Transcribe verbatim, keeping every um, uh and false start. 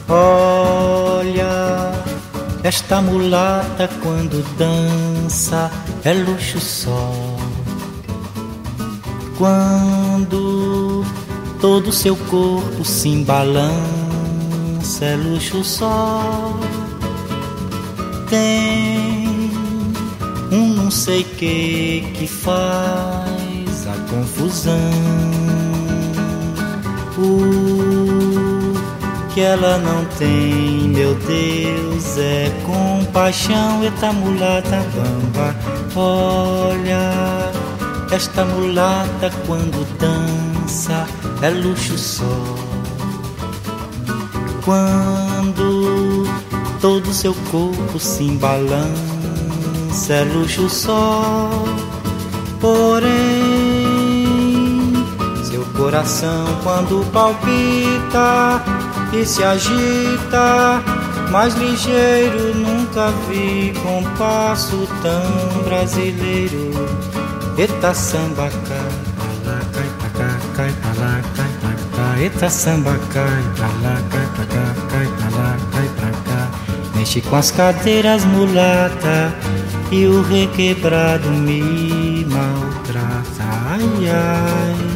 Olha, esta mulata quando dança é luxo só. Quando todo seu corpo se embalança é luxo só. Tem um não sei que que faz a confusão. O que ela não tem, meu Deus, é compaixão. Eita mulata bamba, olha, esta mulata quando dança é luxo só. Quando todo seu corpo se embalança é luxo só. Porém, seu coração quando palpita e se agita, mais ligeiro nunca vi compasso tão brasileiro. Eita samba cai pra lá, cai pra cá, cai pra lá, cai pra cá. Eita samba cai pra lá, cai pra cá, cai pra lá, cai pra cá. Mexe com as cadeiras mulata e o requebrado me maltrata. Ai ai.